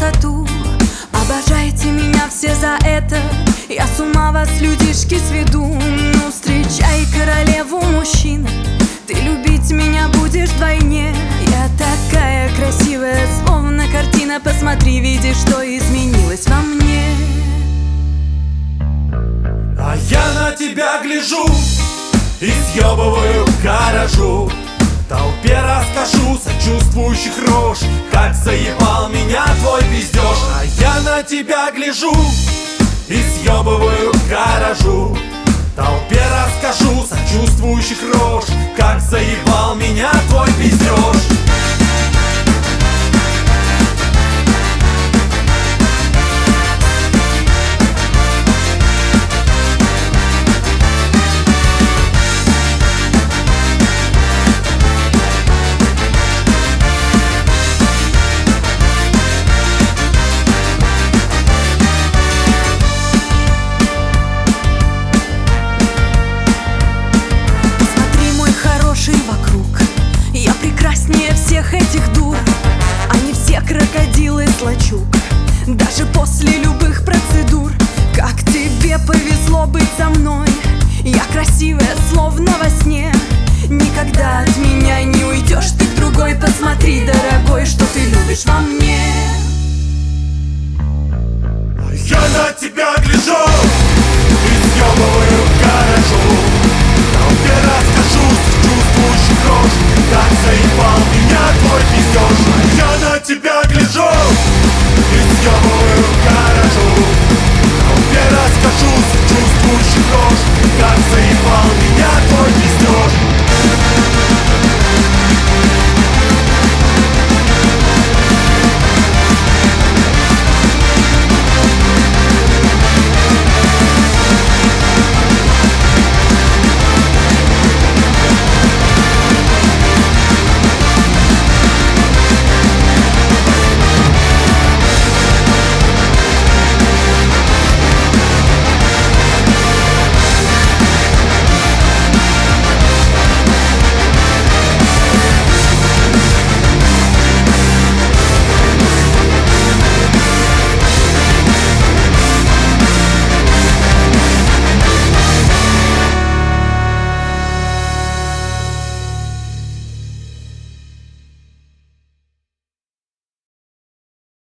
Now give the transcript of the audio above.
красоту. Обожайте меня все за это, я с ума вас, людишки, сведу. Ну, встречай королеву, мужчина, ты любить меня будешь вдвойне. Я такая красивая, словно картина, посмотри, видишь, что изменилось во мне. А я на тебя гляжу и съебываю гаражу. Толпе расскажу сочувствующих рож, как заебал меня твой пиздеж. А я на тебя гляжу и съебываю гаражу. Толпе расскажу сочувствующих рож, как заебал меня твой пиздеж. Всех этих дур, они все крокодилы злочук. Даже после любых процедур, как тебе повезло быть со мной. Я красивая, словно во сне. Никогда от меня не уйдешь ты к другой. Посмотри, дорогой, что ты любишь во мне. Я на тебя гляжу и съебываю гаражу. Толпе расскажу чувствующих рож, как заебал меня твой пиздеж. Я на тебя гляжу и съебываю гаражу. Толпе расскажу чувствующих рож, как заебал меня